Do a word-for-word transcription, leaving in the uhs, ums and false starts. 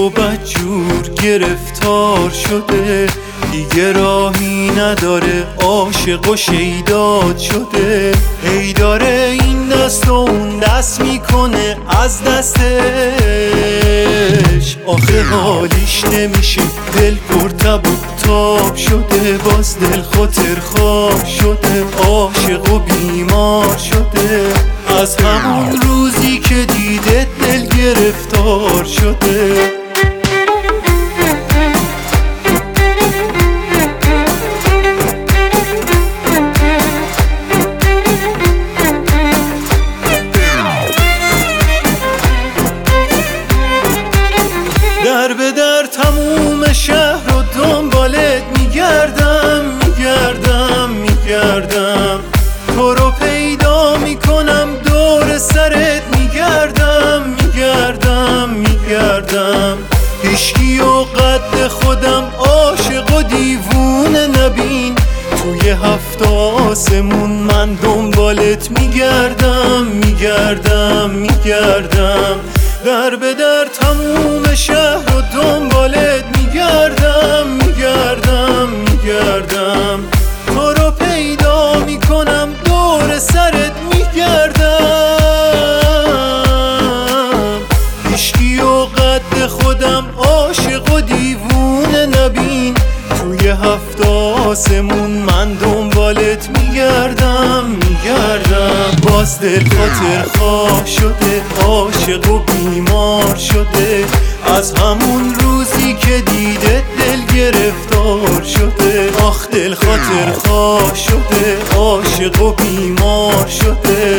و بدجور گرفتار شده، دیگه راهی نداره، عاشق و شیداد شده. ای داره این دست و اون دست میکنه از دستش، آخه حالیش نمیشه، دل پر تب و تاب شده. باز دل خاطر خواب شده، عاشق و بیمار شده. از همون روزی که دیده دل گرفتار شده. در به در تموم شهر و دنبالت میگردم میگردم میگردم، تو رو پیدا میکنم، دور سرت میگردم میگردم میگردم. هیچکی و قد خودم عاشق و دیوونه نبین، توی هفت آسمون من دنبالت میگردم میگردم میگردم. در به در تموم شهر و دنبالت میگردم میگردم میگردم، تو رو پیدا میکنم، دور سرت میگردم. هیچکی و قد خودم عاشق و دیوونه نبین، توی هفت آسمون من دنبالت میگردم میگردم. باز دل خاطر خواه شده، عاشق و بیمار شده. از همون روزی که دیده دل گرفتار شده. آخ دل خاطر خواه شده، عاشق و بیمار شده.